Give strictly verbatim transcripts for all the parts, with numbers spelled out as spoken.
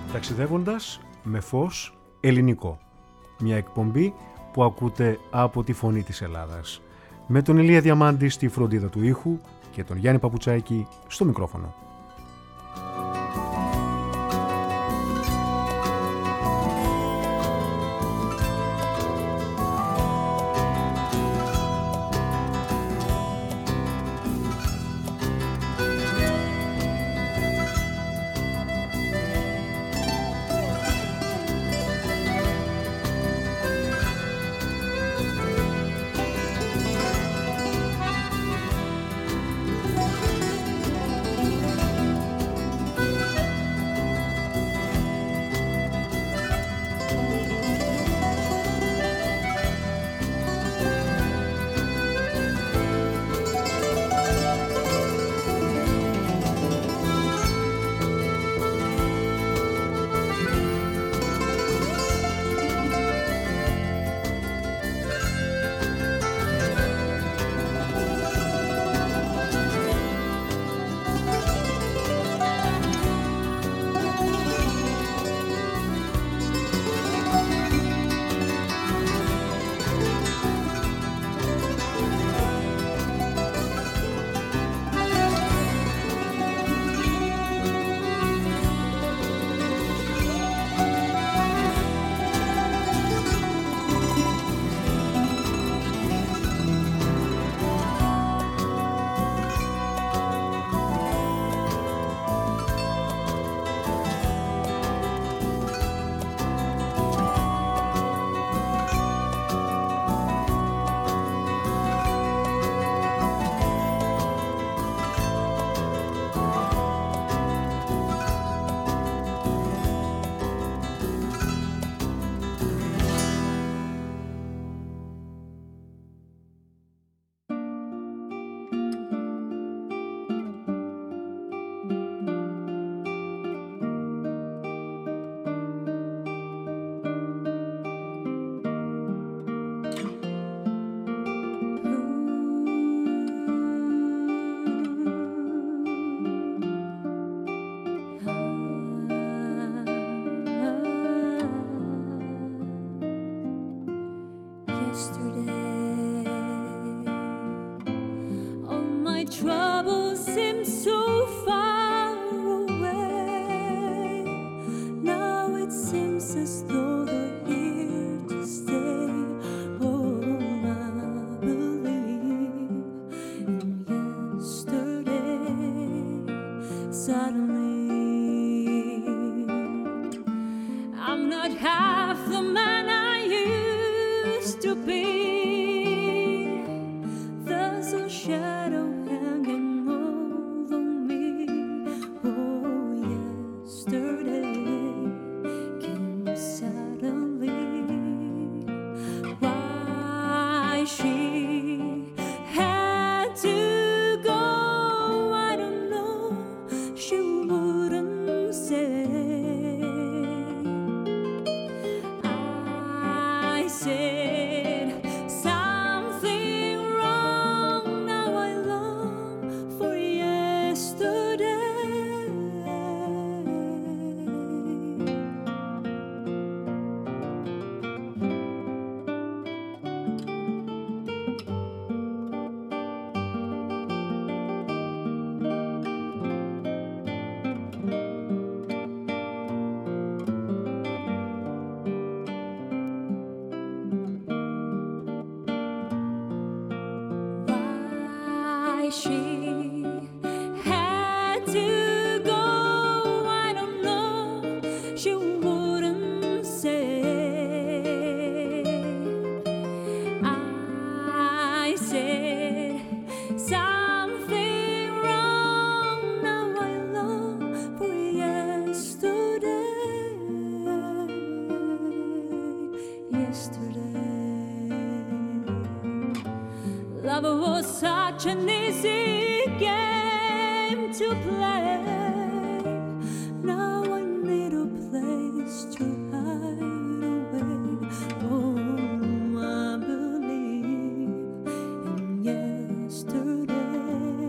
Ταξιδεύοντας με φως ελληνικό. Μια εκπομπή που ακούτε από τη Φωνή της Ελλάδας. Με τον Ηλία Διαμάντη στη φροντίδα του ήχου και τον Γιάννη Παπουτσάκη στο μικρόφωνο.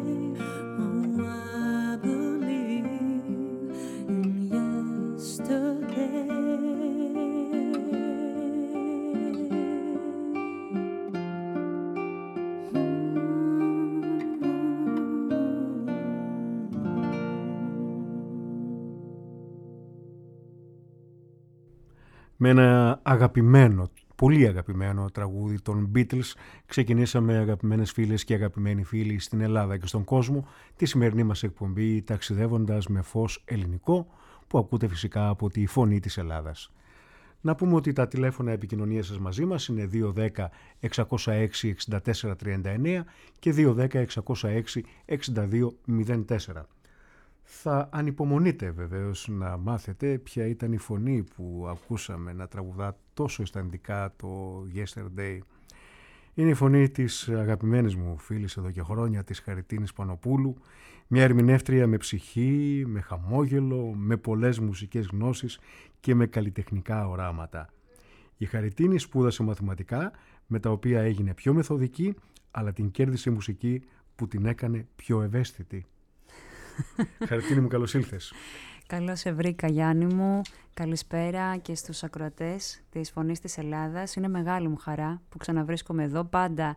Yesterday Με ένα αγαπημένο, πολύ αγαπημένο τραγούδι των Beatles ξεκινήσαμε, αγαπημένες φίλες και αγαπημένοι φίλοι στην Ελλάδα και στον κόσμο, τη σημερινή μας εκπομπή ταξιδεύοντας με φως ελληνικό, που ακούτε φυσικά από τη Φωνή της Ελλάδας. Να πούμε ότι τα τηλέφωνα επικοινωνίας σας μαζί μας είναι δύο ένα μηδέν έξι μηδέν έξι έξι τέσσερα τρία εννέα και δύο ένα μηδέν έξι μηδέν έξι έξι δύο μηδέν τέσσερα. Θα ανυπομονείτε βεβαίως να μάθετε ποια ήταν η φωνή που ακούσαμε να τραγουδά τόσο αισθαντικά το Yesterday. Είναι η φωνή της αγαπημένης μου φίλης εδώ και χρόνια, της Χαριτίνης Πανοπούλου, μια ερμηνεύτρια με ψυχή, με χαμόγελο, με πολλές μουσικές γνώσεις και με καλλιτεχνικά οράματα. Η Χαριτίνη σπούδασε μαθηματικά, με τα οποία έγινε πιο μεθοδική, αλλά την κέρδισε η μουσική που την έκανε πιο ευαίσθητη. Χαριτίνη μου, καλώς ήλθες. Καλώς σε βρήκα, Γιάννη μου. Καλησπέρα και στους ακροατές της Φωνής της Ελλάδας. Είναι μεγάλη μου χαρά που ξαναβρίσκομαι εδώ. Πάντα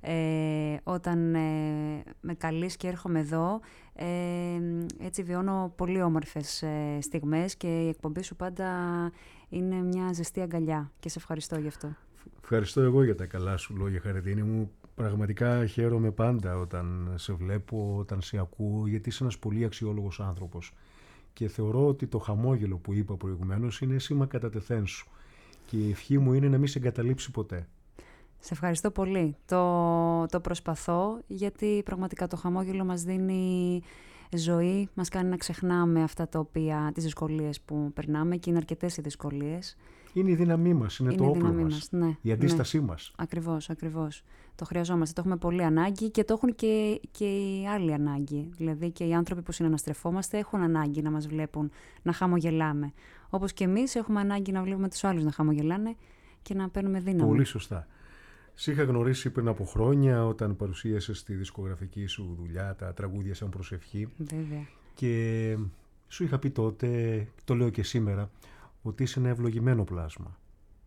ε, όταν ε, με καλείς και έρχομαι εδώ, ε, έτσι βιώνω πολύ όμορφες ε, στιγμές και η εκπομπή σου πάντα είναι μια ζεστή αγκαλιά και σε ευχαριστώ γι' αυτό. Ευχαριστώ εγώ για τα καλά σου λόγια, Χαριτίνη μου. Πραγματικά χαίρομαι πάντα όταν σε βλέπω, όταν σε ακούω, γιατί είσαι ένας πολύ αξιόλογος άνθρωπος. Και θεωρώ ότι το χαμόγελο που είπα προηγουμένως είναι σήμα κατά τεθέν σου. Και η ευχή μου είναι να μην σε εγκαταλείψει ποτέ. Σε ευχαριστώ πολύ. Το, το προσπαθώ, γιατί πραγματικά το χαμόγελο μας δίνει ζωή, μας κάνει να ξεχνάμε αυτά τα οποία, τις δυσκολίες που περνάμε, και είναι αρκετές οι δυσκολίες. Είναι η δύναμή μας, είναι, είναι το όπλο μας, μας. Ναι, η αντίστασή ναι. μας. Ακριβώς, ακριβώς. Το χρειαζόμαστε, το έχουμε πολύ ανάγκη και το έχουν και, και οι άλλοι ανάγκη. Δηλαδή και οι άνθρωποι που συναναστρεφόμαστε έχουν ανάγκη να μας βλέπουν να χαμογελάμε. Όπως και εμείς έχουμε ανάγκη να βλέπουμε τους άλλους να χαμογελάνε και να παίρνουμε δύναμη. Πολύ σωστά. Σε είχα γνωρίσει πριν από χρόνια όταν παρουσίασες τη δισκογραφική σου δουλειά, τα τραγούδια σαν προσευχή. Βέβαια. Και σου είχα πει τότε, το λέω και σήμερα, ότι είσαι ένα ευλογημένο πλάσμα.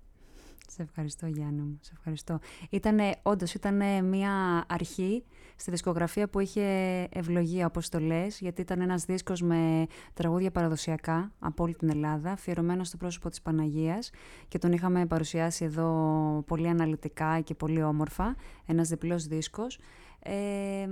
Σε ευχαριστώ, Γιάννη μου, σε ευχαριστώ. Ήτανε, όντως ήταν μια αρχή στη δισκογραφία που είχε ευλογία, όπως το λες, γιατί ήταν ένας δίσκος με τραγούδια παραδοσιακά από όλη την Ελλάδα, αφιερωμένο στο πρόσωπο της Παναγίας, και τον είχαμε παρουσιάσει εδώ πολύ αναλυτικά και πολύ όμορφα, ένας διπλός δίσκος. Ε,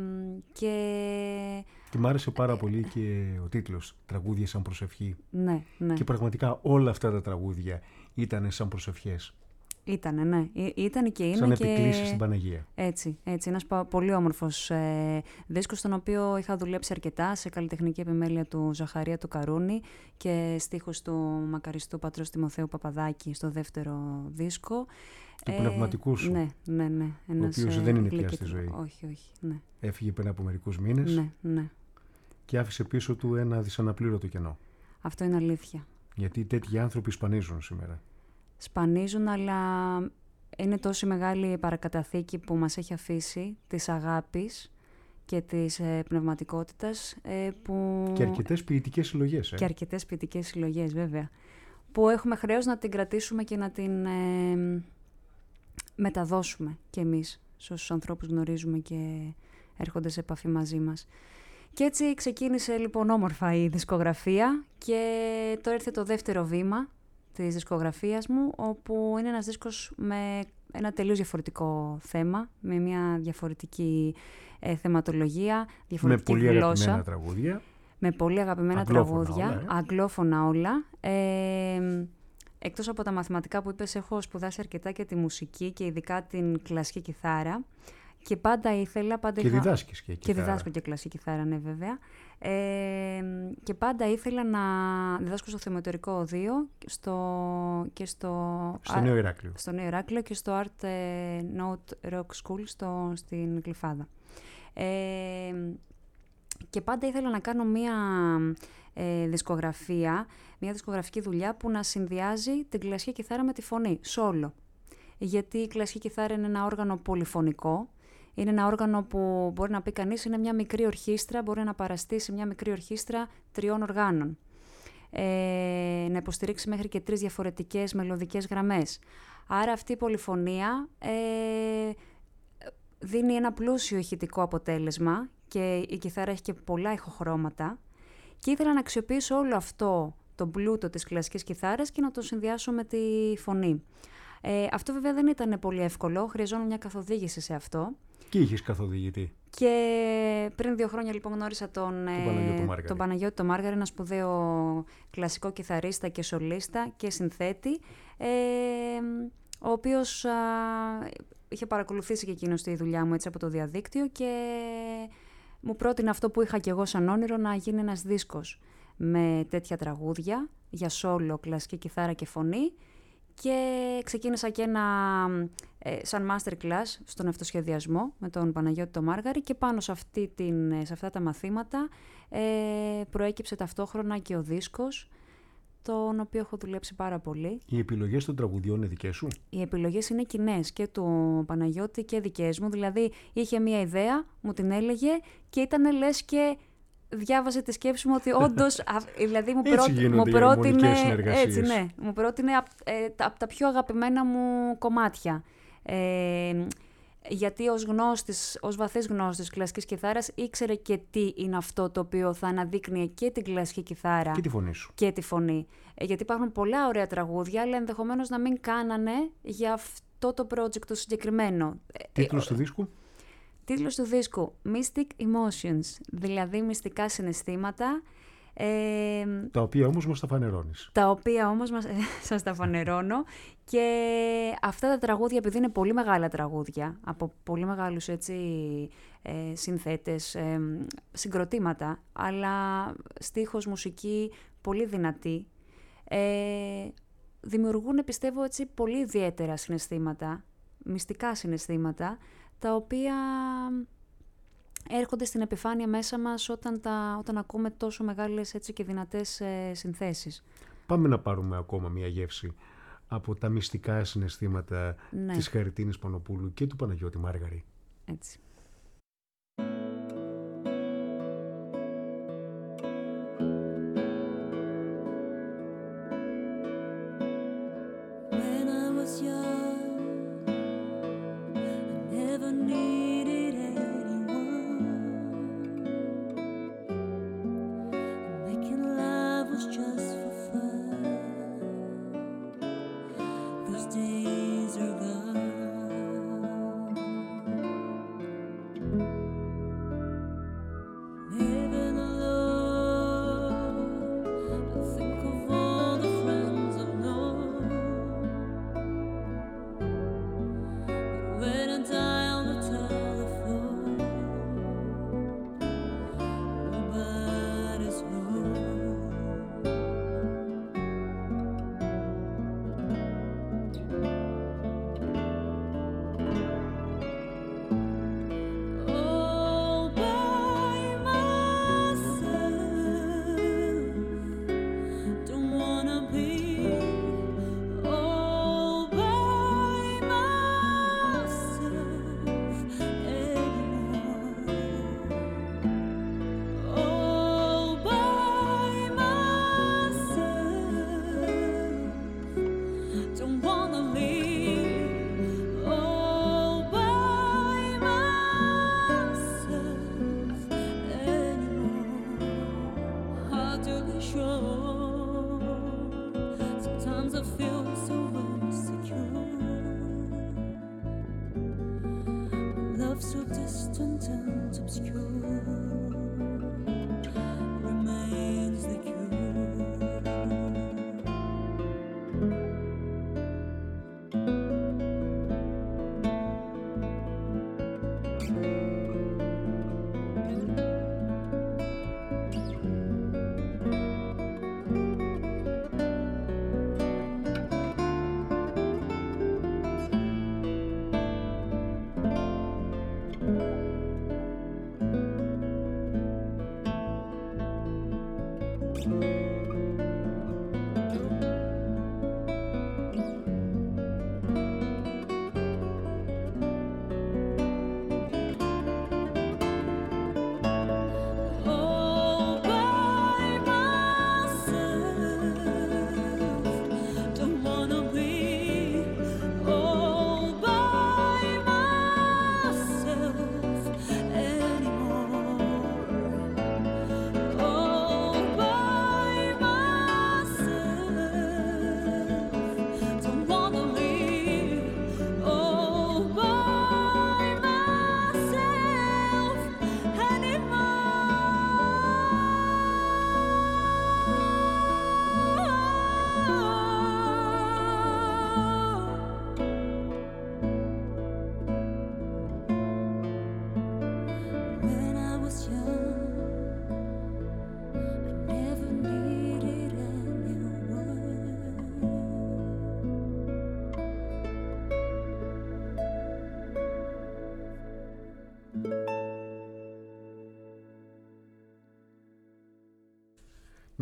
και... και μ' άρεσε πάρα πολύ και ο τίτλος, «Τραγούδια σαν προσευχή». Ναι, ναι. Και πραγματικά όλα αυτά τα τραγούδια ήταν σαν προσευχές. Ήτανε, ναι. Ήταν και είναι. Σαν και... επικλήσεις στην Παναγία. Έτσι, έτσι. Ένας πολύ όμορφος ε, δίσκος, στον οποίο είχα δουλέψει αρκετά σε καλλιτεχνική επιμέλεια του Ζαχαρία του Καρούνη και στίχους του μακαριστού πατρός Τιμοθέου Παπαδάκη στο δεύτερο δίσκο. Του ε, πνευματικού σου. Ναι, ναι, ναι. Ένας, ο οποίος ε, δεν είναι γλυκή... πια στη ζωή. Όχι, όχι. Ναι. Έφυγε πριν από μερικούς μήνες. Ναι, ναι. Και άφησε πίσω του ένα δυσαναπλήρωτο κενό. Αυτό είναι αλήθεια. Γιατί τέτοιοι άνθρωποι σπανίζουν σήμερα. Σπανίζουν, αλλά είναι τόση μεγάλη παρακαταθήκη που μας έχει αφήσει της αγάπης και της ε, πνευματικότητας ε, που... Και αρκετές ποιητικές συλλογές. Ε. Και αρκετές ποιητικές συλλογές, βέβαια. Που έχουμε χρέος να την κρατήσουμε και να την ε, μεταδώσουμε κι εμείς σε όσους ανθρώπους γνωρίζουμε και έρχονται σε επαφή μαζί μας. Και έτσι ξεκίνησε λοιπόν όμορφα η δισκογραφία και τώρα ήρθε το δεύτερο βήμα της δισκογραφίας μου, όπου είναι ένας δίσκος με ένα τελείως διαφορετικό θέμα, με μια διαφορετική ε, θεματολογία, διαφορετική με πολύ γλώσσα. Αγαπημένα τραγούδια. Με πολύ αγαπημένα αγγλόφωνα τραγούδια, όλα, ε. αγγλόφωνα όλα. Ε, εκτός από τα μαθηματικά που είπες, έχω σπουδάσει αρκετά και τη μουσική και ειδικά την κλασική κιθάρα. Και πάντα ήθελα... Πάντα και είχα... διδάσκεις και κιθάρα. Και διδάσκω και κλασική κιθάρα, ναι, βέβαια. Ε, και πάντα ήθελα να διδάσκω στο Θεμετορικό Οδείο στο, και στο... Στο Νέο Ηράκλειο. Στο Νέο Ηράκλειο και στο Art Note Rock School στο, στην Γλυφάδα. Ε, και πάντα ήθελα να κάνω μία ε, δισκογραφία, μία δισκογραφική δουλειά που να συνδυάζει την κλασική κιθάρα με τη φωνή, solo. Γιατί η κλασική κιθάρα είναι ένα όργανο πολυφωνικό. Είναι ένα όργανο που μπορεί να πει κανείς είναι μια μικρή ορχήστρα, μπορεί να παραστεί σε μια μικρή ορχήστρα τριών οργάνων. Ε, να υποστηρίξει μέχρι και τρεις διαφορετικές μελωδικές γραμμές. Άρα αυτή η πολυφωνία ε, δίνει ένα πλούσιο ηχητικό αποτέλεσμα και η κιθάρα έχει και πολλά ηχοχρώματα. Και ήθελα να αξιοποιήσω όλο αυτό τον πλούτο της κλασικής κιθάρας και να τον συνδυάσω με τη φωνή. Ε, αυτό βέβαια δεν ήταν πολύ εύκολο, χρειαζόταν μια καθοδήγηση σε αυτό. Και είχες καθοδηγητή. Και πριν δύο χρόνια λοιπόν γνώρισα τον, τον, ε, τον Παναγιώτη τον Μάργαρη, ένα σπουδαίο κλασικό κιθαρίστα και σολίστα και συνθέτη, ε, ο οποίος α, είχε παρακολουθήσει και εκείνος τη δουλειά μου έτσι από το διαδίκτυο και μου πρότεινε αυτό που είχα και εγώ σαν όνειρο, να γίνει ένας δίσκος με τέτοια τραγούδια για σόλο, κλασική κιθάρα και φωνή. Και ξεκίνησα και ένα ε, σαν masterclass στον αυτοσχεδιασμό με τον Παναγιώτη τον Μάργαρη και πάνω σε, αυτή την, σε αυτά τα μαθήματα ε, προέκυψε ταυτόχρονα και ο δίσκος, τον οποίο έχω δουλέψει πάρα πολύ. Οι επιλογές των τραγουδιών είναι δικές σου? Οι επιλογές είναι κοινές και του Παναγιώτη και δικές μου, δηλαδή είχε μία ιδέα, μου την έλεγε και ήταν λες και διάβαζε τη σκέψη μου ότι όντως, δηλαδή μου, πρότει, μου πρότεινε, έτσι, ναι, μου πρότεινε από ε, απ τα πιο αγαπημένα μου κομμάτια. Ε, γιατί ως γνώστης, ως βαθύς γνώστης κλασικής κιθάρας ήξερε και τι είναι αυτό το οποίο θα αναδείκνυε και την κλασική κιθάρα και τη φωνή σου. Και τη φωνή. Ε, γιατί υπάρχουν πολλά ωραία τραγούδια, αλλά ενδεχομένως να μην κάνανε για αυτό το project το συγκεκριμένο. Τίτλος του δίσκου? Τίτλος του δίσκου Mystic Emotions, δηλαδή μυστικά συναισθήματα. Ε, τα οποία όμως μας τα φανερώνεις. Τα οποία όμως μας, σας τα φανερώνω και αυτά τα τραγούδια, επειδή είναι πολύ μεγάλα τραγούδια, από πολύ μεγάλους έτσι, ε, συνθέτες, ε, συγκροτήματα, αλλά στίχος, μουσική πολύ δυνατή, ε, δημιουργούν, πιστεύω, έτσι, πολύ ιδιαίτερα συναισθήματα, μυστικά συναισθήματα, τα οποία έρχονται στην επιφάνεια μέσα μας όταν, τα, όταν ακούμε τόσο μεγάλες έτσι, και δυνατές ε, συνθέσεις. Πάμε να πάρουμε ακόμα μια γεύση από τα μυστικά συναισθήματα, ναι, της Χαριτίνης Πανοπούλου και του Παναγιώτη Μάργαρη. Έτσι.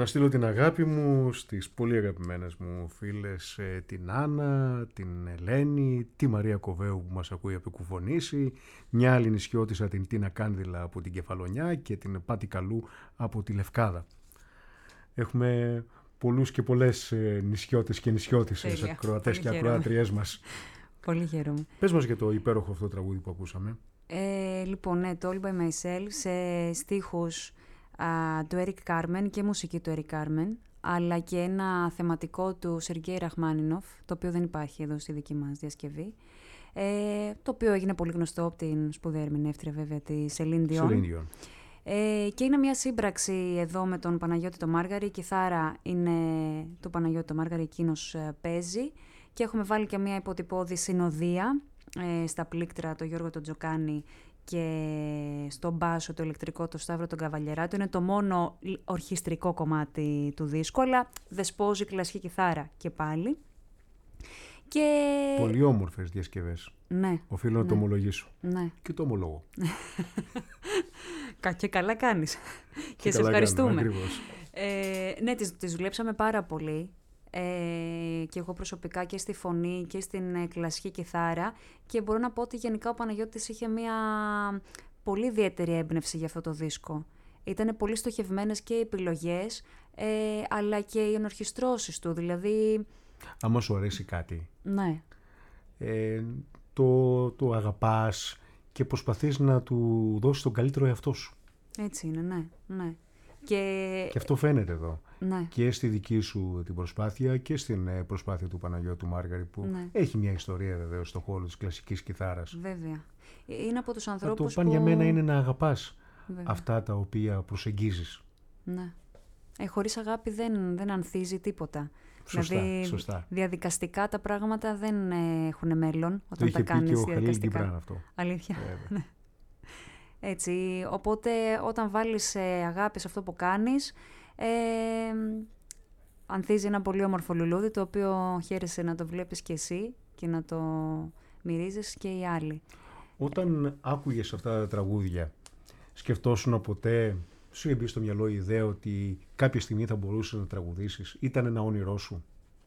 Να στείλω την αγάπη μου στις πολύ αγαπημένες μου φίλες, την Άννα, την Ελένη, τη Μαρία Κοβέου που μας ακούει από το Κουφονήσι, μια άλλη νησιώτισσα, την Τίνα Κάνδυλα από την Κεφαλονιά και την Πάτη Καλού από τη Λευκάδα. Έχουμε πολλούς και πολλές νησιώτες και νησιώτισσες, ακροατές και ακροάτριές μας. Πολύ χαίρομαι. Πες μας για το υπέροχο αυτό τραγούδι που ακούσαμε. Ε, λοιπόν, ναι, το All By Myself σε στίχους α, του Eric Carmen και μουσική του Eric Carmen, αλλά και ένα θεματικό του Σεργέη Ραχμάνινοφ, το οποίο δεν υπάρχει εδώ στη δική μας διασκευή, ε, το οποίο έγινε πολύ γνωστό από την σπουδαία ερμηνεύτρια βέβαια τη Celine Dion. Ε, και είναι μια σύμπραξη εδώ με τον Παναγιώτη το Μάργαρη. Η κιθάρα είναι του Παναγιώτη το Μάργαρη, εκείνος ε, παίζει. Και έχουμε βάλει και μια υποτυπώδη συνοδεία ε, στα πλήκτρα το Γιώργο τον Τζοκάνη και στο μπάσο το ηλεκτρικό το Σταύρο τον Καβαλιεράτο. Είναι το μόνο ορχιστρικό κομμάτι του δίσκου, αλλά δεσπόζει κλασική κιθάρα και πάλι. Και... Πολύ όμορφες διασκευές. Ναι. Οφείλω να ναι. το ομολογήσω. Ναι. Και το ομολόγω. Και καλά κάνεις. Και, και σε ευχαριστούμε. Κάνουμε, ε, ναι, τις, τις δουλέψαμε πάρα πολύ. Ε, και εγώ προσωπικά και στη φωνή και στην ε, κλασική κιθάρα. Και μπορώ να πω ότι γενικά ο Παναγιώτης είχε μια πολύ ιδιαίτερη έμπνευση για αυτό το δίσκο. Ήτανε πολύ στοχευμένες και οι επιλογές, ε, αλλά και οι ενορχιστρώσεις του. Δηλαδή... Άμα σου αρέσει κάτι, ναι. ε, το, το αγαπάς και προσπαθείς να του δώσεις τον καλύτερο εαυτό σου. Έτσι είναι, ναι. ναι. Και... και αυτό φαίνεται εδώ. Ναι. Και στη δική σου την προσπάθεια και στην προσπάθεια του Παναγιώτου Μάργαρη, που ναι. έχει μια ιστορία βεβαίως στον χώρο της κλασικής κιθάρας. Βέβαια. Είναι από τους ανθρώπους το παν που... για μένα είναι να αγαπάς Βέβαια. αυτά τα οποία προσεγγίζεις. Ναι. Ε, χωρίς αγάπη δεν, δεν ανθίζει τίποτα. Σωστά, δηλαδή, σωστά. διαδικαστικά τα πράγματα δεν ε, έχουν μέλλον όταν το τα κάνεις διαδικαστικά. Το είχε πει και ο Χαλίλ διαδικαστικά. Γκιμπράν αυτό. Αλήθεια. Ναι. Έτσι, οπότε όταν βάλεις ε, αγάπη σε αυτό που κάνεις, ε, ανθίζει ένα πολύ όμορφο λουλούδι, το οποίο χαίρεσαι να το βλέπεις και εσύ και να το μυρίζεις και οι άλλοι. Όταν άκουγες αυτά τα τραγούδια, σκεφτόσουν ποτέ, σου είχε μπει στο μυαλό η ιδέα ότι κάποια στιγμή θα μπορούσες να τραγουδήσεις? Ήταν ένα όνειρό σου?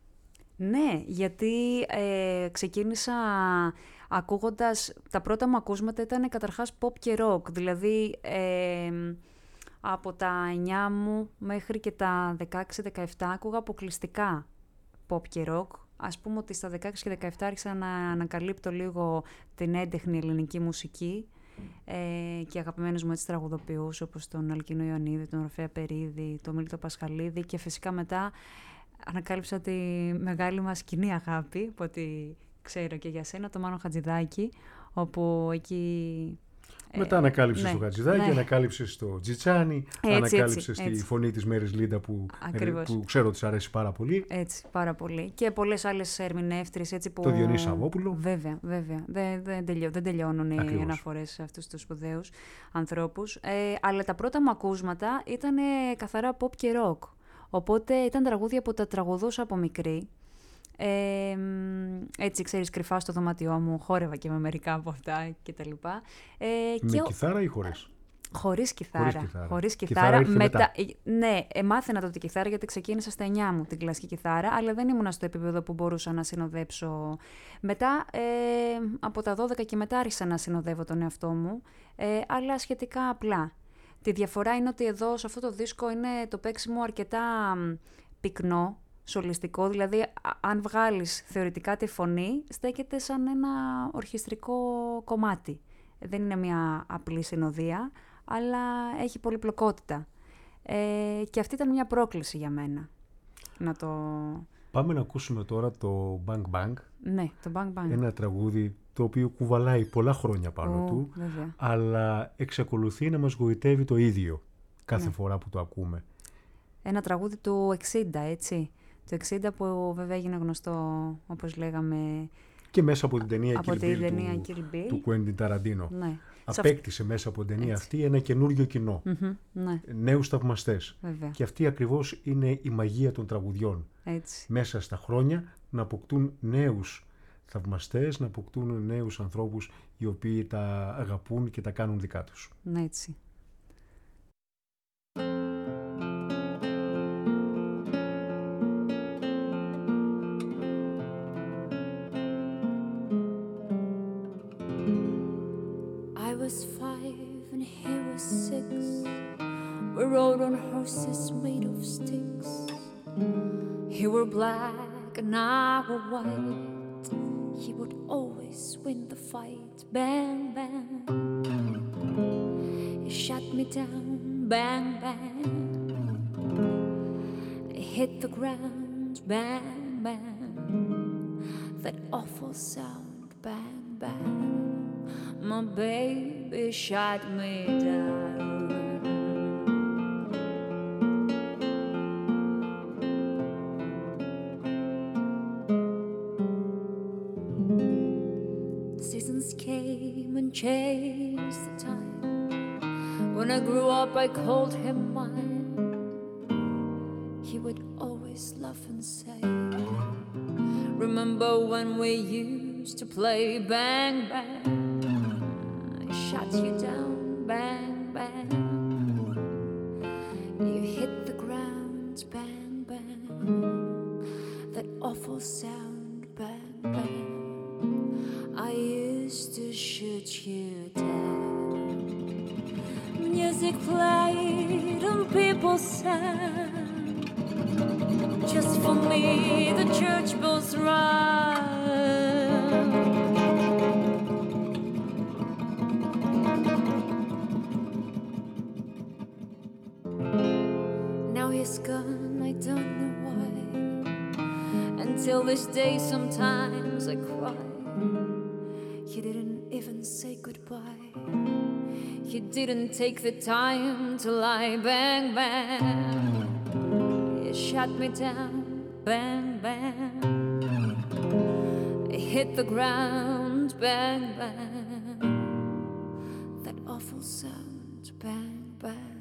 Ναι, γιατί ε, ξεκίνησα ακούγοντας, τα πρώτα μου ακούσματα ήταν καταρχάς pop και rock, δηλαδή ε, από τα εννιά μου μέχρι και τα δεκαέξι δεκαεπτά άκουγα αποκλειστικά pop και rock. Ας πούμε ότι στα δεκαέξι και δεκαεπτά άρχισα να ανακαλύπτω λίγο την έντεχνη ελληνική μουσική ε, και αγαπημένους μου έτσι τραγουδοποιούς όπως τον Αλκίνο Ιωαννίδη, τον Ορφέα Περίδη, τον Μίλτο Πασχαλίδη, και φυσικά μετά ανακάλυψα τη μεγάλη μας κοινή αγάπη, που ότι ξέρω και για σένα, το Μάνο Χατζηδάκη, όπου εκεί... Μετά ανακάλυψες ναι, το Χατζηδάκη, ναι. ανακάλυψες το Τζιτσάνι, έτσι, ανακάλυψες έτσι, τη έτσι. φωνή της Μέρης Λίντα που, που ξέρω ότι σ' αρέσει πάρα πολύ. Έτσι, πάρα πολύ. Και πολλές άλλες ερμηνεύτριες έτσι που... Το Διονύση Σαββόπουλο. Βέβαια, βέβαια. Δεν, δεν, τελειώ, δεν τελειώνουν οι αναφορές σε αυτούς τους σπουδαίους ανθρώπους. Ε, αλλά τα πρώτα μου ακούσματα ήταν καθαρά pop και rock. Οπότε ήταν τραγούδια που τα τραγουδούσα από μικρή. Ε, έτσι, ξέρεις, κρυφά στο δωμάτιό μου, χόρευα και με μερικά από αυτά κτλ. Ε, με και κιθάρα ή χωρίς? Χωρίς κιθάρα. Χωρίς κιθάρα. Χωρίς κιθάρα. Κιθάρα μετά... Ναι, μάθαινα τότε κιθάρα γιατί ξεκίνησα στα εννιά μου την κλασική κιθάρα, αλλά δεν ήμουνα στο επίπεδο που μπορούσα να συνοδέψω. Μετά, ε, από τα δώδεκα και μετά άρχισα να συνοδεύω τον εαυτό μου, ε, αλλά σχετικά απλά. Τη διαφορά είναι ότι εδώ σε αυτό το δίσκο είναι το παίξιμο αρκετά πυκνό, σολιστικό, δηλαδή αν βγάλεις θεωρητικά τη φωνή, στέκεται σαν ένα ορχιστρικό κομμάτι. Δεν είναι μια απλή συνοδεία, αλλά έχει πολυπλοκότητα. Ε, και αυτή ήταν μια πρόκληση για μένα. Να το... Πάμε να ακούσουμε τώρα το Bang Bang. Ναι, το Bang Bang. Ένα τραγούδι το οποίο κουβαλάει πολλά χρόνια πάνω oh, του, βέβαια. αλλά εξακολουθεί να μας γοητεύει το ίδιο κάθε ναι. φορά που το ακούμε. Ένα τραγούδι του εξήντα, έτσι. Το εξήντα που βέβαια έγινε γνωστό, όπως λέγαμε... Και μέσα από την ταινία από Kill την Bill ταινία του, Kill Bill. του Quentin Tarantino. Ναι. Απέκτησε μέσα από την ταινία έτσι. αυτή ένα καινούριο κοινό. Mm-hmm, ναι. Νέους θαυμαστές. Βέβαια. Και αυτή ακριβώς είναι η μαγεία των τραγουδιών. Έτσι. Μέσα στα χρόνια να αποκτούν νέους θαυμαστές, να αποκτούν νέους ανθρώπους οι οποίοι τα αγαπούν και τα κάνουν δικά τους. Ναι, έτσι. rode on horses made of sticks. He were black and I were white. He would always win the fight. Bang, bang. He shot me down. Bang, bang. He hit the ground. Bang, bang. That awful sound. Bang, bang. My baby shot me down. Seasons came and changed the time. When I grew up, I called him mine. He would always laugh and say, remember when we used to play bang, bang? I shot you down, bang, bang. You hit the ground, bang, bang. That awful sound, bang, bang. I used to shoot you down. Music played and people sang. Just for me, the church bells rang. Now he's gone, I don't know why. Until this day, sometimes I cry. He didn't even say goodbye. He didn't take the time to lie. Bang, bang. He shot me down. Bang, bang. I hit the ground. Bang, bang. That awful sound. Bang, bang.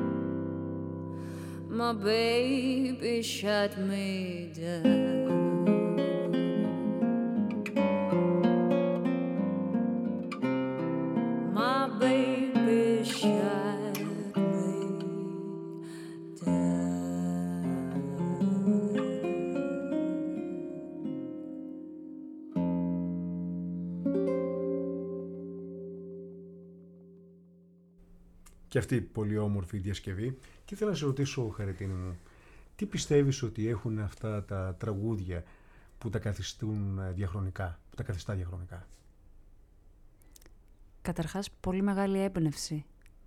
My baby shot me down. Και αυτή η πολύ όμορφη διασκευή. Και ήθελα να σε ρωτήσω, Χαριτίνη μου, τι πιστεύεις ότι έχουν αυτά τα τραγούδια που τα καθιστούν διαχρονικά, που τα καθιστά διαχρονικά? Καταρχάς, πολύ μεγάλη έμπνευση.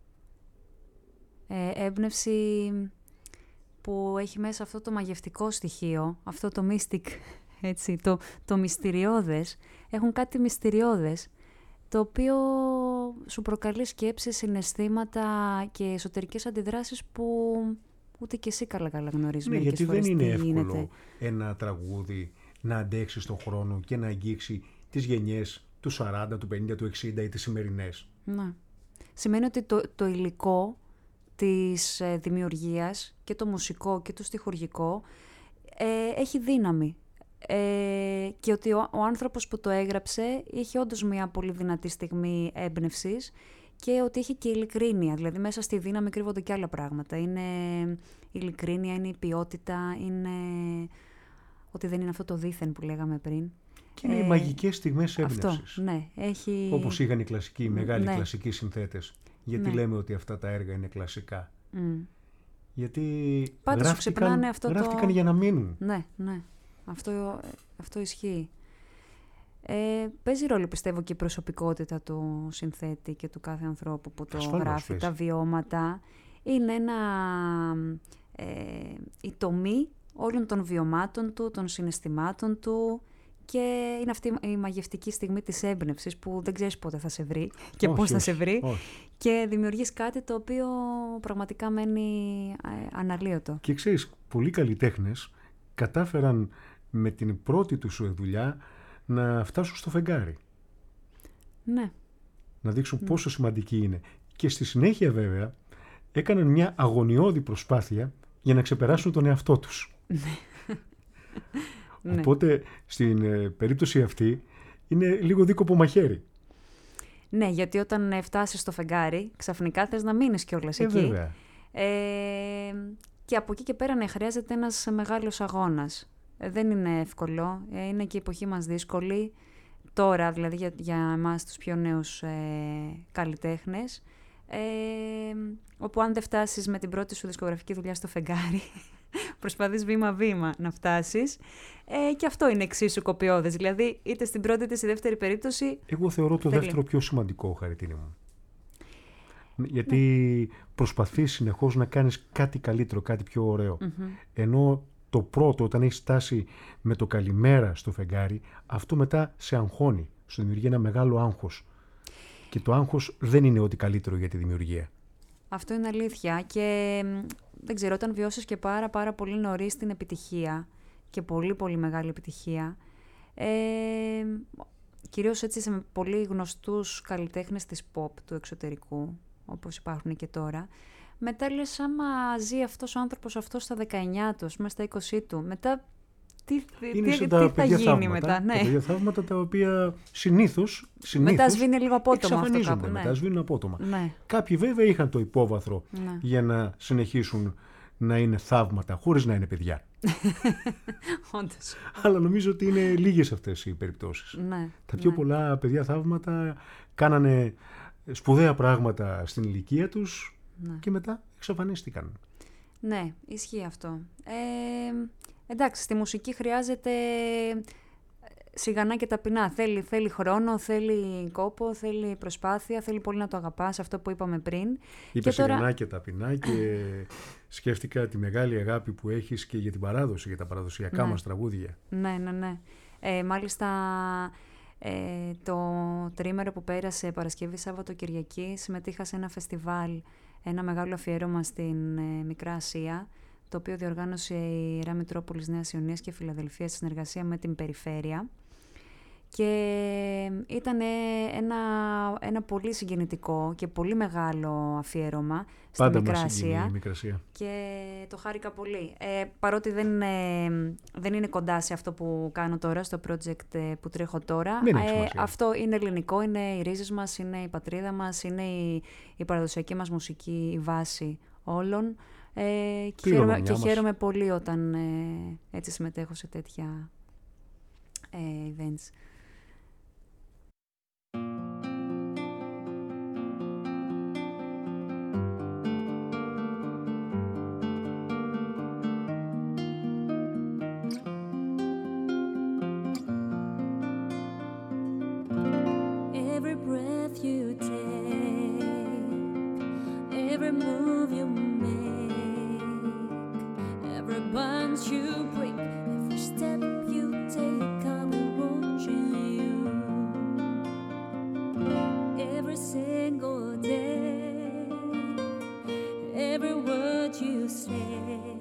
Ε, έμπνευση που έχει μέσα αυτό το μαγευτικό στοιχείο, αυτό το mystic, έτσι, το, το μυστηριώδες. Έχουν κάτι μυστηριώδες, το οποίο σου προκαλεί σκέψεις, συναισθήματα και εσωτερικές αντιδράσεις που ούτε και εσύ καλά καλά γνωρίζεις. Ναι, γιατί δεν είναι εύκολο γίνεται. Ένα τραγούδι να αντέξει στον χρόνο και να αγγίξει τις γενιές του σαράντα, του πενήντα, του εξήντα ή τις σημερινές. Ναι. Σημαίνει ότι το, το υλικό της ε, δημιουργίας, και το μουσικό και το στιχουργικό, ε, έχει δύναμη. Ε, και ότι ο, ο άνθρωπος που το έγραψε είχε όντως μια πολύ δυνατή στιγμή έμπνευσης και ότι είχε και ειλικρίνεια. Δηλαδή μέσα στη δύναμη κρύβονται και άλλα πράγματα. Είναι η ειλικρίνεια, είναι η ποιότητα, είναι ότι δεν είναι αυτό το δήθεν που λέγαμε πριν. Και είναι ε, οι μαγικές στιγμές έμπνευσης. Αυτό, ναι. Έχει... Όπως είχαν οι κλασικοί, οι μεγάλοι ναι. κλασικοί συνθέτες. Γιατί ναι. λέμε ότι αυτά τα έργα είναι κλασικά? Mm. Γιατί πάντα γράφτηκαν, αυτό γράφτηκαν το... για να μείνουν. Ναι, ναι. Αυτό, αυτό ισχύει. Ε, παίζει ρόλο, πιστεύω, και η προσωπικότητα του συνθέτη και του κάθε ανθρώπου που το Ασφαλώς, γράφει. πες. Τα βιώματα είναι ένα, ε, η τομή όλων των βιωμάτων του, των συναισθημάτων του, και είναι αυτή η μαγευτική στιγμή της έμπνευσης που δεν ξέρεις πότε θα σε βρει και όχι, πώς θα όχι, σε βρει όχι. Και δημιουργείς κάτι το οποίο πραγματικά μένει ε, αναλύωτο. Και ξέρεις, πολλοί καλλιτέχνες κατάφεραν με την πρώτη τους δουλειά να φτάσουν στο φεγγάρι. Ναι. Να δείξουν ναι. πόσο σημαντική είναι. Και στη συνέχεια βέβαια έκαναν μια αγωνιώδη προσπάθεια για να ξεπεράσουν τον εαυτό τους. Οπότε στην ε, περίπτωση αυτή είναι λίγο δίκοπο μαχαίρι. Ναι, γιατί όταν φτάσεις στο φεγγάρι ξαφνικά θες να μείνεις κιόλας ε, εκεί. Βέβαια. Ε, και από εκεί και πέρα ναι, χρειάζεται ένας μεγάλος αγώνας. Ε, δεν είναι εύκολο, ε, είναι και η εποχή μας δύσκολη. Τώρα δηλαδή για, για εμάς τους πιο νέους ε, καλλιτέχνες. ε, όπου αν δεν φτάσεις με την πρώτη σου δισκογραφική δουλειά στο φεγγάρι, προσπαθείς βήμα-βήμα να φτάσεις, ε, και αυτό είναι εξίσου κοπιώδες. Δηλαδή, είτε στην πρώτη είτε στη δεύτερη περίπτωση... Εγώ θεωρώ το θέλει. δεύτερο πιο σημαντικό, Χαριτίνη μου. Γιατί ναι. προσπαθείς συνεχώς να κάνεις κάτι καλύτερο, κάτι πιο ωραίο. Mm-hmm. Ενώ το πρώτο, όταν έχεις φτάσει με το καλημέρα στο φεγγάρι, αυτό μετά σε αγχώνει, σου δημιουργεί ένα μεγάλο άγχος. Και το άγχος δεν είναι ό,τι καλύτερο για τη δημιουργία. Αυτό είναι αλήθεια και δεν ξέρω, όταν βιώσεις και πάρα πάρα πολύ νωρίς την επιτυχία και πολύ πολύ μεγάλη επιτυχία, ε, κυρίως έτσι σε πολύ γνωστούς καλλιτέχνες της pop του εξωτερικού, όπως υπάρχουν και τώρα, μετά λες άμα ζει αυτός ο άνθρωπος αυτό στα δεκαεννιά του, μέσα στα είκοσι του, μετά τι, τι, τι θα γίνει θαύματα, μετά. Ναι. Τα παιδιά θαύματα τα οποία συνήθως, συνήθως μετά σβήνει λίγο απότομα αυτό κάπου. Μετά Ναι. σβήνουν απότομα. Ναι. Κάποιοι βέβαια είχαν το υπόβαθρο Ναι. για να συνεχίσουν να είναι θαύματα χωρίς να είναι παιδιά. Όντως. Αλλά νομίζω ότι είναι λίγες αυτές οι περιπτώσεις. Ναι. Τα πιο ναι. πολλά παιδιά θαύματα κάνανε σπουδαία πράγματα στην ηλικία τους, ναι. και μετά εξαφανίστηκαν. Ναι, ισχύει αυτό. Ε, εντάξει, στη μουσική χρειάζεται σιγανά και ταπεινά. Θέλει, θέλει χρόνο, θέλει κόπο, θέλει προσπάθεια, θέλει πολύ να το αγαπάς, αυτό που είπαμε πριν. Είπε και τώρα... σιγανά και ταπεινά και σκέφτηκα τη μεγάλη αγάπη που έχεις και για την παράδοση, για τα παραδοσιακά ναι. μας τραγούδια. Ναι, ναι, ναι. Ε, μάλιστα... Ε, το τρίμερο που πέρασε Παρασκευή, Σάββατο, Κυριακή, συμμετείχα σε ένα φεστιβάλ, ένα μεγάλο αφιέρωμα στην ε, Μικρά Ασία, το οποίο διοργάνωσε η Ιερά Μητρόπολης Νέας Ιωνίας και Φιλαδελφίας στη συνεργασία με την Περιφέρεια. Και ήταν ένα, ένα πολύ συγκινητικό και πολύ μεγάλο αφιέρωμα στη Πάντα Μικρά μας συγκινεί Ασία. η Μικρά Ασία. Και το χάρηκα πολύ. Ε, παρότι δεν, ε, δεν είναι κοντά σε αυτό που κάνω τώρα, στο project που τρέχω τώρα. Ε, αυτό είναι ελληνικό, είναι οι ρίζες μας, είναι η πατρίδα μας, είναι η, η παραδοσιακή μας μουσική, η βάση όλων. Ε, και χαίρομαι, και χαίρομαι πολύ όταν ε, έτσι συμμετέχω σε τέτοια ε, events. Every breath you take, every move you make, every bond you break, every step you take, I'll be watching you. Every single day, every word you say,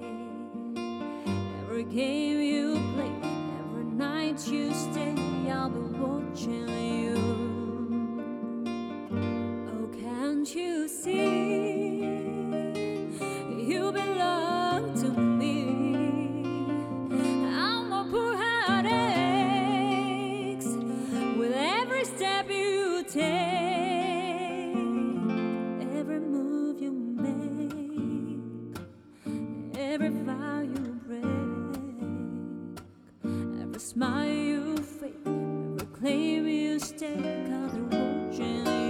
every game you play, every night you stay, I'll be watching you. Oh, can't you see? You belong to me. I'm a poor heartaches with every step you take, every move you make, every vow you break, every smile you fake, every claim you stake, I'll be watching you.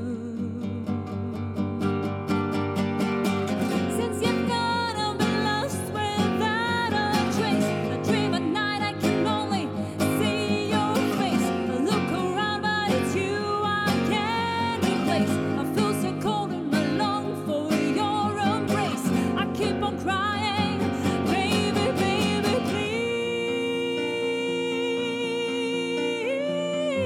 Since you've gone, I've been lost without a trace. I dream at night, I can only see your face. I look around, but it's you I can't replace. I feel so cold and I long for your embrace. I keep on crying, baby, baby, please.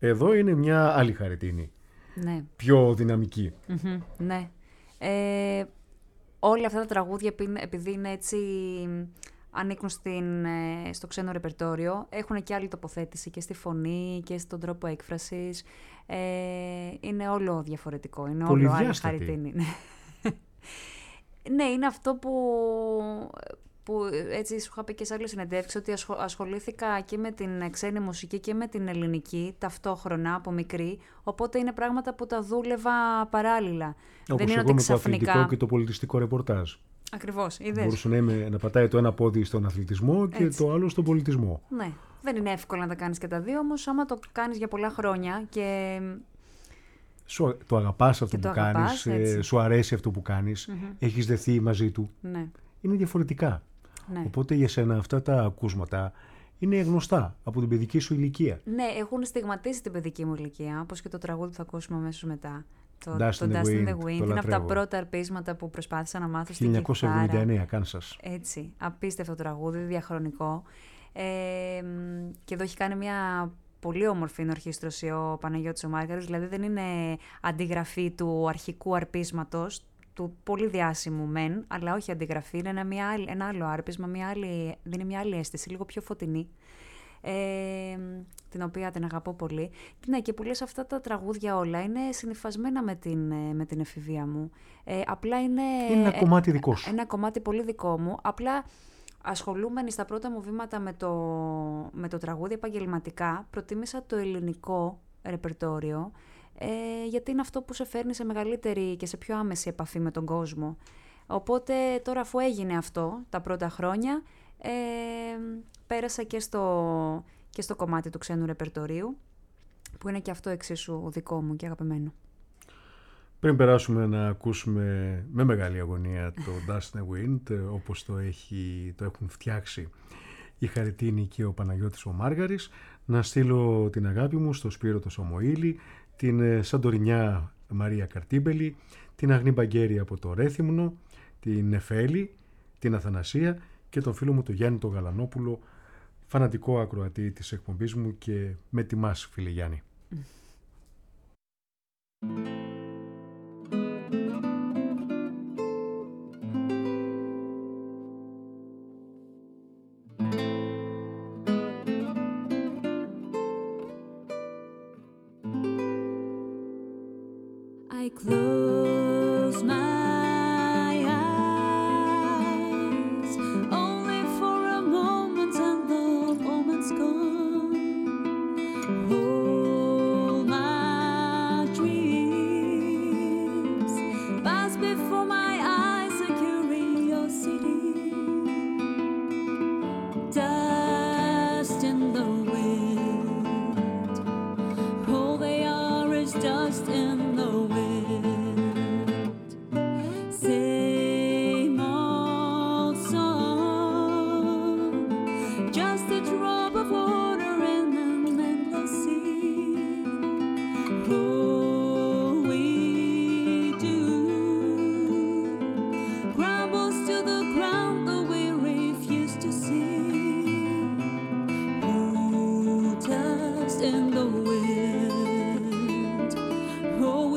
Εδώ είναι μια άλλη Χαριτίνη. Ναι. Πιο δυναμική. Mm-hmm, ναι. Ε, όλα αυτά τα τραγούδια, επειδή είναι έτσι, ανήκουν στην, στο ξένο ρεπερτόριο, έχουν και άλλη τοποθέτηση και στη φωνή και στον τρόπο έκφρασης. Ε, είναι όλο διαφορετικό. Είναι όλο άλλη Χαριτίνη. Ναι, είναι αυτό που... που έτσι σου είχα πει και σε άλλες συνεντεύξεις, ότι ασχολήθηκα και με την ξένη μουσική και με την ελληνική ταυτόχρονα από μικρή, οπότε είναι πράγματα που τα δούλευα παράλληλα. Όπως δεν είναι εγώ ότι με ξαφνικά... το αθλητικό και το πολιτιστικό ρεπορτάζ. Ακριβώς, είδες. Μπορούσε να, είμαι, να πατάει το ένα πόδι στον αθλητισμό και έτσι. το άλλο στον πολιτισμό. Ναι, δεν είναι εύκολο να τα κάνεις και τα δύο, όμως άμα το κάνεις για πολλά χρόνια και... Σου, το αγαπάς αυτό και που το κάνεις, ε, σου αρέσει αυτό που κάνεις, mm-hmm. έχεις δεθεί μαζί του, ναι. είναι διαφορετικά. Ναι. Οπότε για σένα αυτά τα ακούσματα είναι γνωστά από την παιδική σου ηλικία. Ναι, έχουν στιγματίσει την παιδική μου ηλικία, όπως και το τραγούδι που θα ακούσουμε αμέσως μετά. Το Dust το in the Dust in Wind, the Wind. το Είναι από τα λατρεύω. πρώτα αρπίσματα που προσπάθησα να μάθω στην χίλια εννιακόσια εβδομήντα εννέα, Κάνσας. Έτσι, απίστευτο τραγούδι, διαχρονικό. Ε, και εδώ έχει κάνει μια πολύ όμορφη ορχήστρωση ο Παναγιώτης ο Μάργαρης, δηλαδή δεν είναι αντιγραφή του αρχικού αρπίσματος, του πολύ διάσημου μεν, αλλά όχι αντιγραφή, είναι ένα, μια, ένα άλλο άρπισμα, μια άλλη, δίνει μια άλλη αίσθηση, λίγο πιο φωτεινή, ε, την οποία την αγαπώ πολύ. Ναι, και που λες, αυτά τα τραγούδια όλα είναι συνυφασμένα με την, με την εφηβεία μου. Ε, απλά είναι... Είναι ένα κομμάτι δικό σου. Ένα κομμάτι πολύ δικό μου, απλά... Ασχολούμενη στα πρώτα μου βήματα με το, με το τραγούδι επαγγελματικά, προτίμησα το ελληνικό ρεπερτόριο, ε, γιατί είναι αυτό που σε φέρνει σε μεγαλύτερη και σε πιο άμεση επαφή με τον κόσμο. Οπότε τώρα, αφού έγινε αυτό τα πρώτα χρόνια, ε, πέρασα και στο, και στο κομμάτι του ξένου ρεπερτορίου, που είναι και αυτό εξίσου δικό μου και αγαπημένο. Πριν περάσουμε να ακούσουμε με μεγάλη αγωνία το Dust in the Wind, όπως το, έχει, το έχουν φτιάξει η Χαριτίνη και ο Παναγιώτης ο Μάργαρης, να στείλω την αγάπη μου στο Σπύρο το Σωμοήλη, την Σαντορινιά Μαρία Καρτίμπελη, την Αγνή Μπαγκέρη από το Ρέθυμνο, την Νεφέλη, την Αθανασία και τον φίλο μου τον Γιάννη τον Γαλανόπουλο, φανατικό ακροατή της εκπομπής μου και με τιμάς, φίλε Γιάννη. I close my eyes only for a moment, and the moment's gone. All my dreams pass before my eyes, a curiosity. Dust in the wind, all they are is dust in the wind. Same old song, just a drop of water in an endless sea. All we do crumbles to the ground, though we refuse to see. Oh, dust in the wind, oh,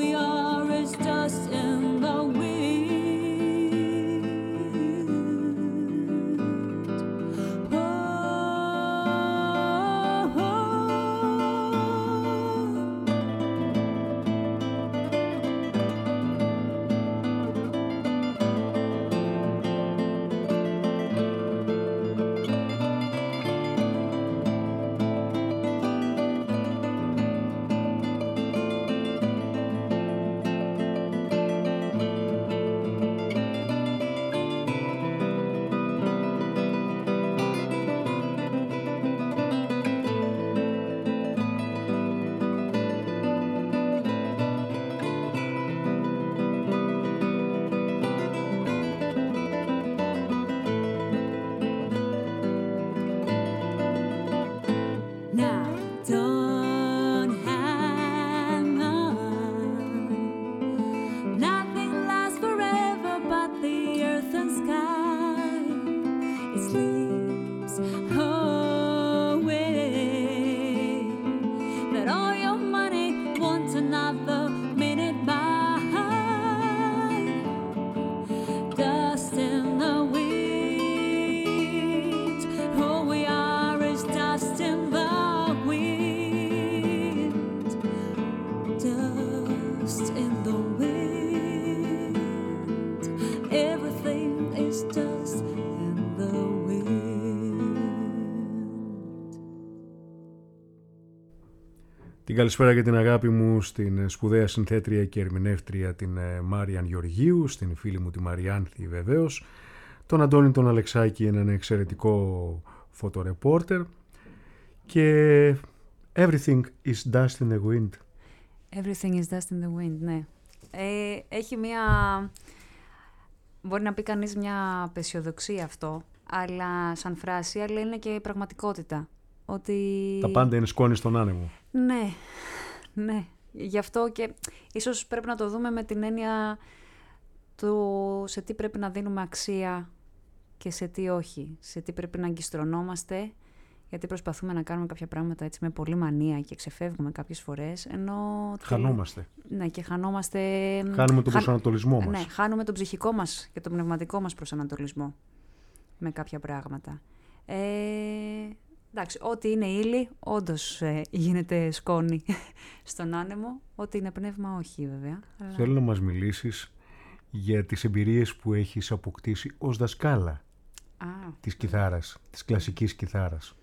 Την καλησπέρα και την αγάπη μου στην σπουδαία συνθέτρια και ερμηνεύτρια την Μάριαν Γεωργίου, στην φίλη μου τη Μαριάνθη βεβαίως, τον Αντώνη τον Αλεξάκη, έναν εξαιρετικό φωτορεπόρτερ, και Everything is dust in the wind. Everything is dust in the wind, ναι. Ε, έχει μια... Μπορεί να πει κανείς μια απεσιοδοξία αυτό, αλλά σαν φράση, αλλά είναι και η πραγματικότητα. Ότι... Τα πάντα είναι σκόνη στον άνεμο. Ναι, ναι. Γι' αυτό και ίσως πρέπει να το δούμε με την έννοια του σε τι πρέπει να δίνουμε αξία και σε τι όχι. Σε τι πρέπει να αγκιστρωνόμαστε, γιατί προσπαθούμε να κάνουμε κάποια πράγματα έτσι με πολύ μανία και ξεφεύγουμε κάποιες φορές, ενώ... Χανόμαστε. Ναι, και χανόμαστε... Χάνουμε τον προσανατολισμό μας. Ναι, χάνουμε τον ψυχικό μας και τον πνευματικό μας προσανατολισμό με κάποια πράγματα. Ε... Εντάξει, ό,τι είναι ύλη, όντως ε, γίνεται σκόνη στον άνεμο. Ό,τι είναι πνεύμα, όχι βέβαια. Αλλά... Θέλω να μας μιλήσεις για τις εμπειρίες που έχεις αποκτήσει ως δασκάλα Α, της κιθάρας, της κλασικής κιθάρας.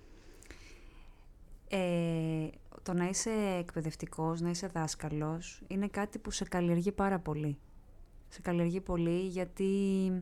Ε, το να είσαι εκπαιδευτικός, να είσαι δάσκαλος, είναι κάτι που σε καλλιεργεί πάρα πολύ. Σε καλλιεργεί πολύ γιατί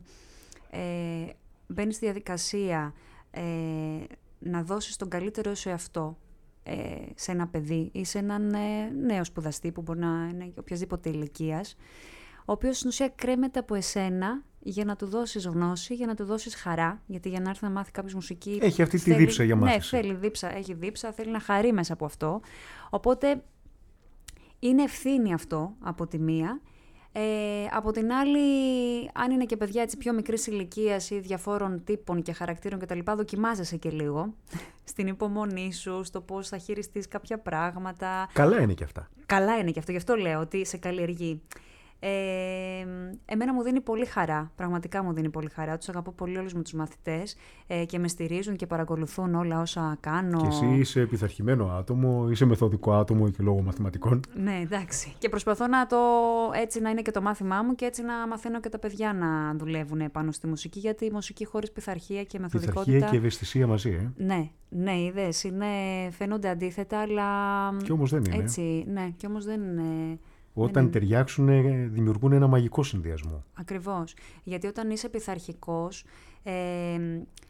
ε, μπαίνεις στη διαδικασία... Ε, να δώσεις τον καλύτερο σου εαυτό ε, σε ένα παιδί ή σε έναν ε, νέο σπουδαστή που μπορεί να είναι οποιασδήποτε ηλικίας, ο οποίος στην ουσία κρέμεται από εσένα για να του δώσεις γνώση, για να του δώσεις χαρά, γιατί για να έρθει να μάθει κάποιος μουσική... Έχει αυτή θέλει, τη δίψα για μάθηση. Ναι, θέλει δίψα, έχει δίψα, θέλει να χαρεί μέσα από αυτό. Οπότε είναι ευθύνη αυτό από τη μία. Ε, από την άλλη, αν είναι και παιδιά έτσι πιο μικρής ηλικίας ή διαφόρων τύπων και χαρακτήρων κτλ., δοκιμάζεσαι και λίγο στην υπομονή σου, στο πώς θα χειριστείς κάποια πράγματα. Καλά είναι και αυτά. Καλά είναι και αυτό, γι' αυτό λέω ότι σε καλλιεργεί. Ε, εμένα μου δίνει πολύ χαρά, πραγματικά μου δίνει πολύ χαρά. Τους αγαπώ πολύ όλους μου τους μαθητές ε, και με στηρίζουν και παρακολουθούν όλα όσα κάνω. Και εσύ είσαι πειθαρχημένο άτομο, είσαι μεθοδικό άτομο και λόγω μαθηματικών. Ναι, εντάξει. Και προσπαθώ να το έτσι να είναι και το μάθημά μου και έτσι να μαθαίνω και τα παιδιά να δουλεύουν πάνω στη μουσική, γιατί η μουσική χωρίς πειθαρχία και μεθοδικότητα... Πειθαρχία και ευαισθησία μαζί, ε. Ναι, ναι, είδες, είναι, φαίνονται αντίθετα, αλλά... Κι όμως δεν είναι. Έτσι, ναι, κι όμως δεν είναι... Όταν είναι... ταιριάξουν, δημιουργούν ένα μαγικό συνδυασμό. Ακριβώς. Γιατί όταν είσαι πειθαρχικός, ε,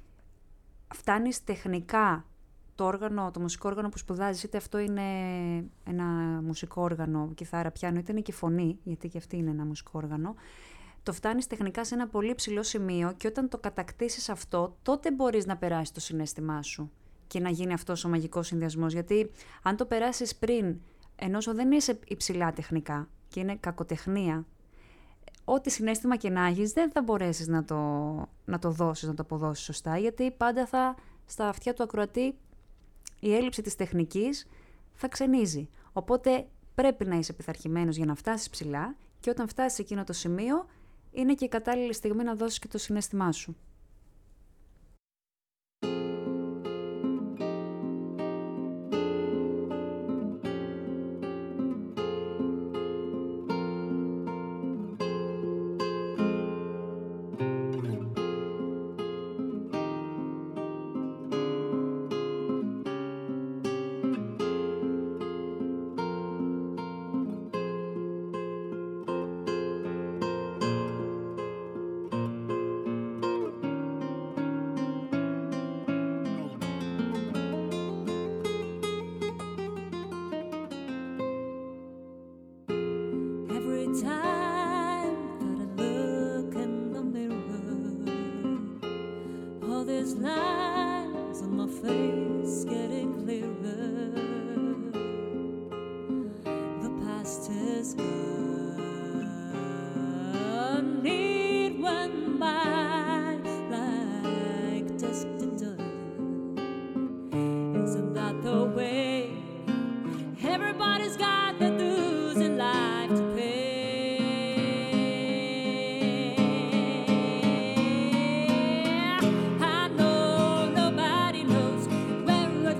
φτάνεις τεχνικά το όργανο, το μουσικό όργανο που σπουδάζεις, είτε αυτό είναι ένα μουσικό όργανο, κιθάρα, πιάνο, είτε είναι και φωνή, γιατί και αυτή είναι ένα μουσικό όργανο, το φτάνεις τεχνικά σε ένα πολύ ψηλό σημείο και όταν το κατακτήσεις αυτό, τότε μπορείς να περάσεις το συναίσθημά σου και να γίνει αυτός ο μαγικός συνδυασμός. Γιατί αν το περάσεις πριν, ενώ δεν είσαι υψηλά τεχνικά και είναι κακοτεχνία, ό,τι συναίσθημα και να έχεις δεν θα μπορέσεις να το, να το δώσεις, να το αποδώσεις σωστά, γιατί πάντα θα στα αυτιά του ακροατή η έλλειψη της τεχνικής θα ξενίζει. Οπότε πρέπει να είσαι πειθαρχημένος για να φτάσεις ψηλά και όταν φτάσεις σε εκείνο το σημείο είναι και η κατάλληλη στιγμή να δώσεις και το συναίσθημά σου.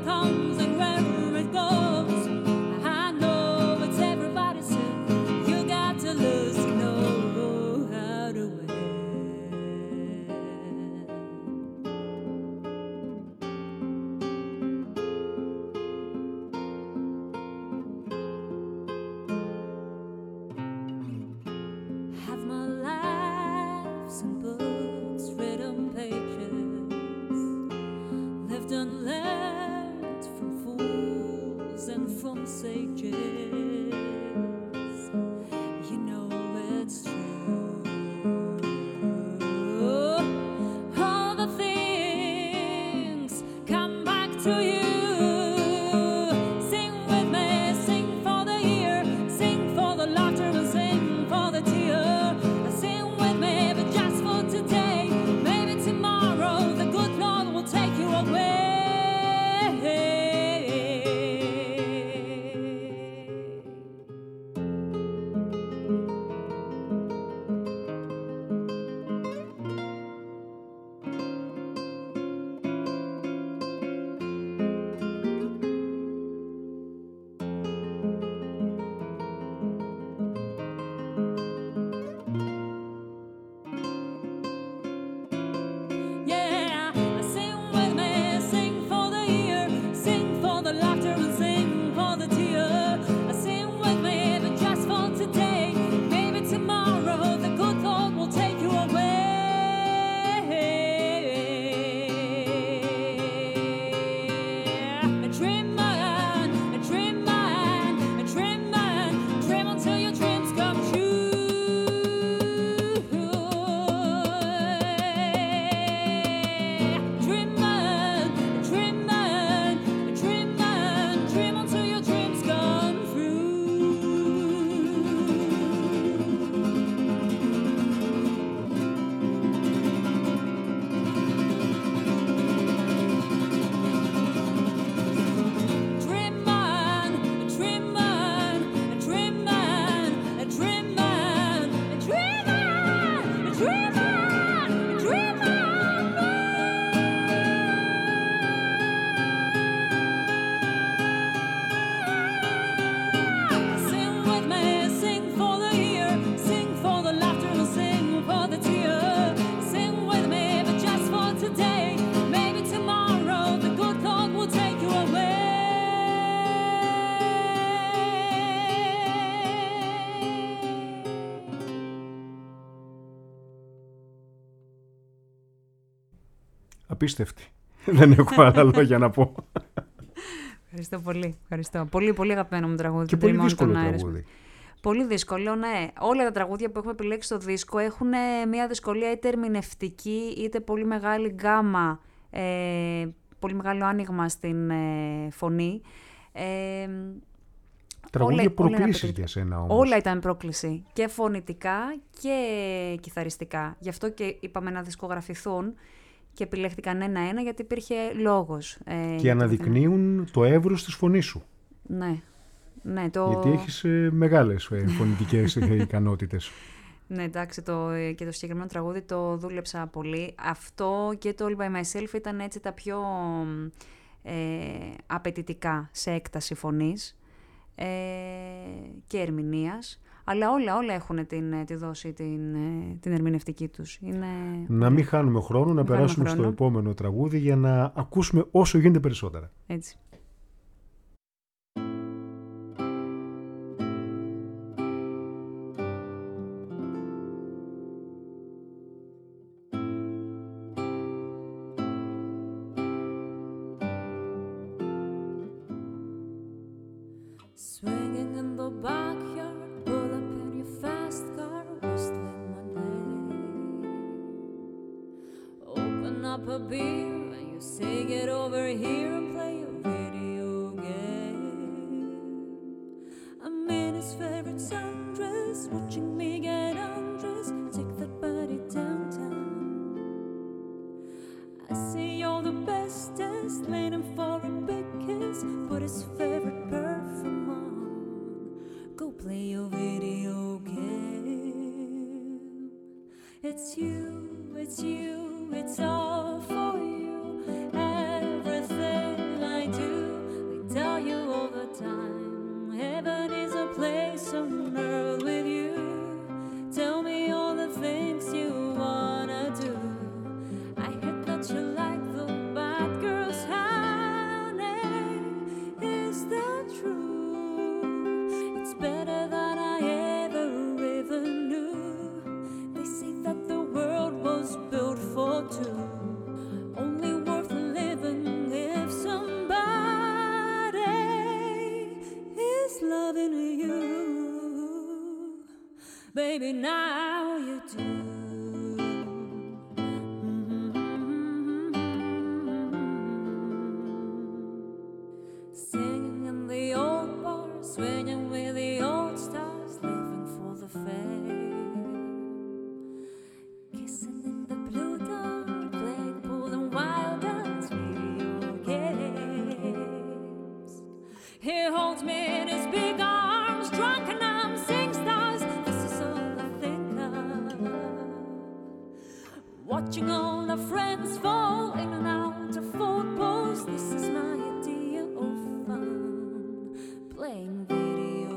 You got απίστευτη. Δεν έχω άλλα λόγια να πω. Ευχαριστώ πολύ. Ευχαριστώ. Πολύ, πολύ αγαπημένο μου τραγούδι. Και του πολύ Dream On δύσκολο των Aerosmith. τραγούδι. Πολύ δύσκολο, ναι. Όλα τα τραγούδια που έχουμε επιλέξει στο δίσκο έχουν ε, μια δυσκολία είτε ερμηνευτική, είτε πολύ μεγάλη γκάμα, ε, πολύ μεγάλο άνοιγμα στην ε, φωνή. Ε, Τραγούδια όλα- όλα προκλήσεις είναι για σένα όμως. Όλα ήταν πρόκληση. Και φωνητικά και κιθαριστικά. Γι' αυτό και είπαμε να δισκογραφηθούν και επιλέχθηκαν ένα-ένα γιατί υπήρχε λόγος. ε, για Και το αναδεικνύουν το εύρος της φωνής σου. καθένα. Ναι. Ναι, το... Γιατί έχεις ε, μεγάλες ε, φωνητικές ε, ικανότητες. Ναι, εντάξει, το, και το συγκεκριμένο τραγούδι το δούλεψα πολύ. Αυτό και το All By Myself ήταν έτσι τα πιο ε, απαιτητικά σε έκταση φωνής ε, και ερμηνείας. Αλλά όλα, όλα έχουν την, τη δόση, την, ε, την ερμηνευτική τους. Είναι... Να μην χάνουμε χρόνο, να χάνουμε περάσουμε χρόνο. στο επόμενο τραγούδι για να ακούσουμε όσο γίνεται περισσότερα. Έτσι. Swinging in the backyard, pull up in your fast car, whistling my name. Open up a beer and you say get over here and play a video game. I'm in his favorite sundress, watching me get undressed, take that body downtown. I see you're the bestest, leaning for a big kiss, put his favorite perfume on, go play your video game. It's you, it's you, it's all for you, everything I do, I tell you all the time, heaven is a place on earth with you, tell me all the things you wanna do. I heard that you like the bad girls, honey. Is that true? It's better than I ever, ever knew. They say that the world was built for two, only worth living if somebody is loving you. Baby, now you do. Singing in the old bars, swinging with the old stars, living for the fame. Kissing in the blue dark, playing pool and wild dance video games. He holds me in his big arms, drunk and I'm sing stars. This is all I think of. Watching all our friends fall in and out of photos. This is my idea of fun, playing video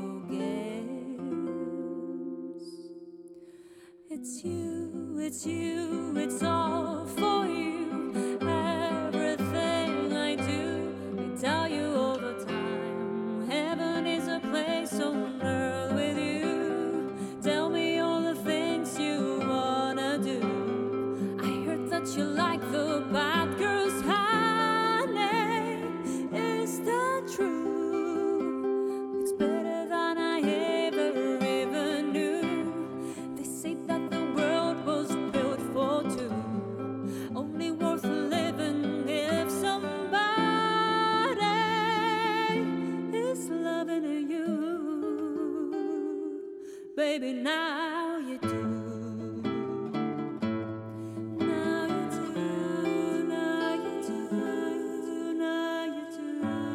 games. It's you, it's you, it's all for you. Everything I do, I tell you all the time. Heaven is a place on earth with you. Tell me all the things you wanna do. I heard that you like the bad girls, honey. Is that true? It's better than I ever, ever knew. They say that the world was built for two, only worth living if somebody is loving you. Baby, now you do. Now you do, now you do, now you do.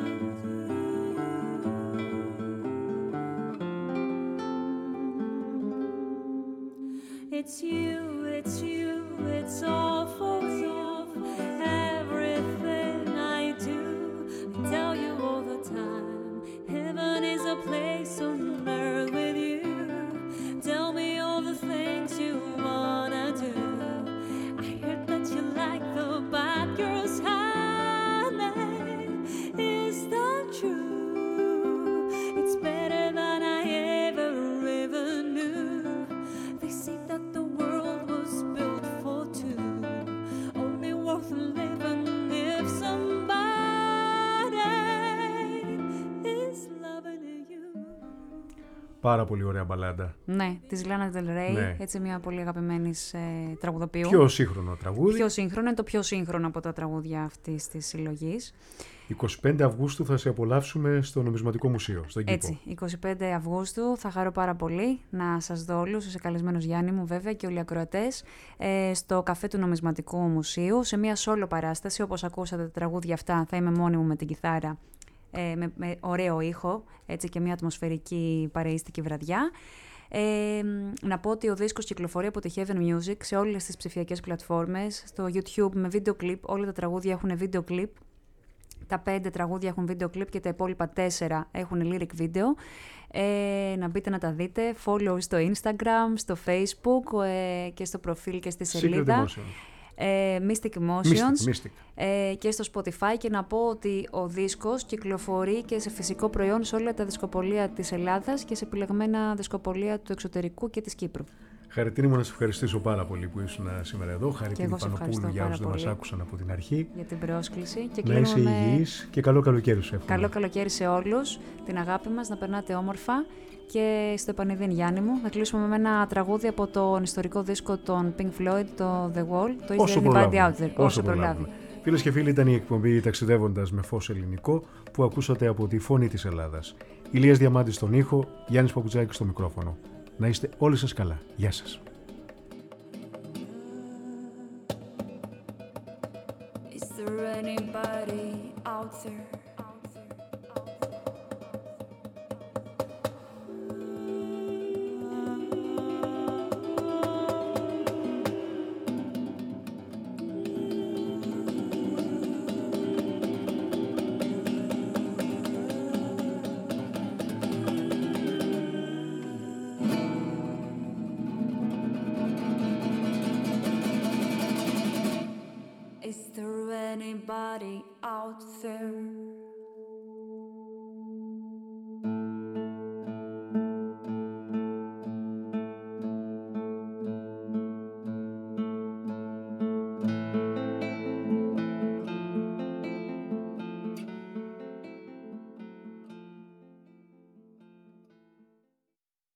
It's you, it's you, it's all for you. Everything I do, I tell you all the time. Heaven is a place on earth with you. Tell me all the things you wanna do. I heard that you like the bad girls, honey. Is that true? It's better than I ever, ever knew. They say that the world was built for two, Πάρα πολύ ωραία μπαλάντα. Ναι, της Lana Del Rey, Ναι. έτσι μια πολύ αγαπημένη ε, τραγουδοποιού. Πιο σύγχρονο τραγούδι. Πιο σύγχρονο, είναι το πιο σύγχρονο από τα τραγούδια αυτής της συλλογής. εικοστή πέμπτη Αυγούστου θα σε απολαύσουμε στο Νομισματικό Μουσείο, στον κήπο. Έτσι, εικοστή πέμπτη Αυγούστου θα χαρώ πάρα πολύ να σας δω όλους, είσαι καλεσμένος Γιάννη μου βέβαια και όλοι οι ακροατές, ε, στο καφέ του Νομισματικού Μουσείου, σε μια solo παράσταση, όπως ακούσατε τα τραγούδια αυτά θα είμαι μόνη μου με την κιθάρα, ε, με, με ωραίο ήχο, έτσι και μια ατμοσφαιρική παρεΐστικη βραδιά. Ε, να πω ότι ο δίσκος κυκλοφορεί από τη Heaven Music σε όλες τις ψηφιακές πλατφόρμες, στο YouTube με βίντεο κλιπ, όλα τα τραγούδια έχουν βίντεο κλιπ. Τα πέντε τραγούδια έχουν βίντεο κλιπ και τα υπόλοιπα τέσσερα έχουν lyric video. Ε, να μπείτε να τα δείτε. Follow στο Instagram, στο Facebook ε, και στο προφίλ και στη σελίδα. Ε, Mystic Emotions Mystic, Mystic. Ε, και στο Spotify, και να πω ότι ο δίσκος κυκλοφορεί και σε φυσικό προϊόν σε όλα τα δισκοπολία της Ελλάδας και σε επιλεγμένα δισκοπολία του εξωτερικού και της Κύπρου. Χαρητήρι μου, να σε ευχαριστήσω πάρα πολύ που ήσουν σήμερα εδώ. Χαρητήρι Πανοπούλου για όσους δεν μας άκουσαν από την αρχή. Για την πρόσκληση. Και να είσαι με... υγιής και καλό καλοκαίρι σου εύχομαι. Καλό καλοκαίρι σε όλους. Την αγάπη μας, να περνάτε όμορφα. Και στο επανειδήν Γιάννη μου, θα κλείσουμε με ένα τραγούδι από τον ιστορικό δίσκο των Pink Floyd, το The Wall, το Is There Anybody Out There, όσο προλάβει. Φίλες και φίλοι, ήταν η εκπομπή Ταξιδεύοντας με Φως Ελληνικό που ακούσατε από τη Φωνή της Ελλάδας. Ηλίας Διαμάντης στον ήχο, Γιάννης Παπουτσάκης στο μικρόφωνο. Να είστε όλοι σας καλά. Γεια σας. Is there anybody out there? Is there anybody out there?